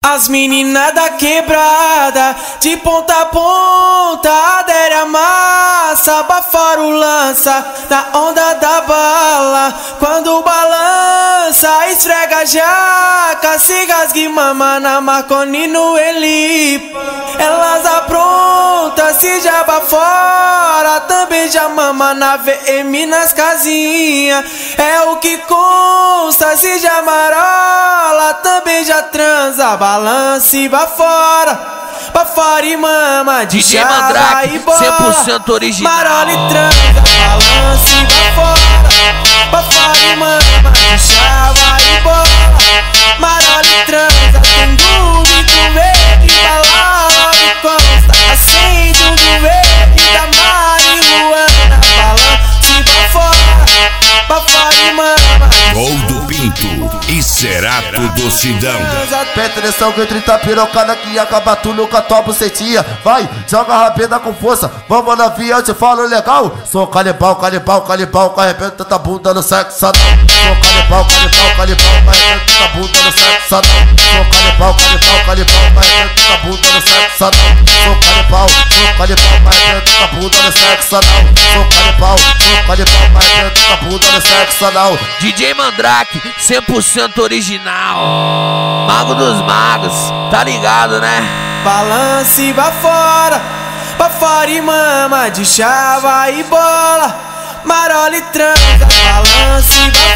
As meninas da quebrada, de ponta a ponta, adere a massa, abafora o lança, na onda da bala. Quando balança, esfrega a jaca, se rasgue mama na Marconi no Elipa. Elas aprontam, se jaba fora, também já mama na VM nas casinhas. É o que consta, se já marola, também já transa, balança e vai fora e mama de DJ chava Mandrake, e bola. 100% original. Marola e transa, balança e vai fora e mama de chava e bola. Marola e transa, tem groove, tu vê que balada me consta. Acende um do verde da marihuana, balança e vai fora e mama. Gol do Pinto e será tudo Sidão. Presta atenção que 30 pirocada que acaba tudo com a tua bucetinha. Vai, joga a rabeta com força, vamos na via, eu te falo legal. Sou canibal, arrebenta tua bunda no sexo anal. Sou canibal, arrebenta tua bunda no sexo anal. Sou canibal, arrebenta tua bunda no sexo anal. Sou canibal, arrebenta tua bunda no sexo anal. Sou canibal, arrebenta tua bunda no sexo anal. DJ Mandrake, 100% original. Mago dos magos, tá ligado, né? Balança e vai fora e mama de chava e bola. Marola e transa, balança e vai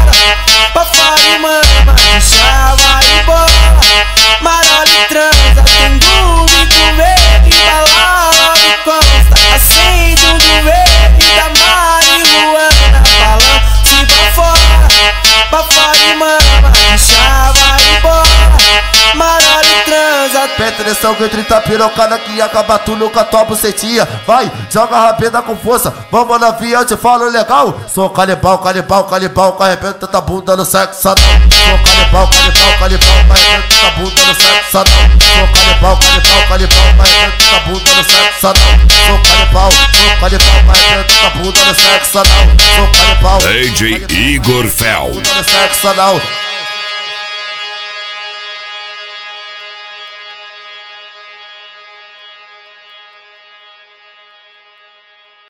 fora e mama de chava e bola. Marola e transa, tem groove, tu vê que balada me consta. Acende um do verde da marihuana, balança e vai fora e mama de chava e bola. Marola e transa. Presta atenção que 30 pirocada que acaba tudo com a tua bucetinha. Vai, joga a rabeta com força, vamos na via, eu te falo legal. Sou canibal, arrebenta tua bunda no sexo anal. Sou canibal, arrebenta tua bunda no sexo anal. Sou canibal, arrebenta tua bunda no sexo anal. Sou canibal, arrebenta tua bunda no sexo anal. Sou canibal, DJ Igor Fel. bunda no sexo anal.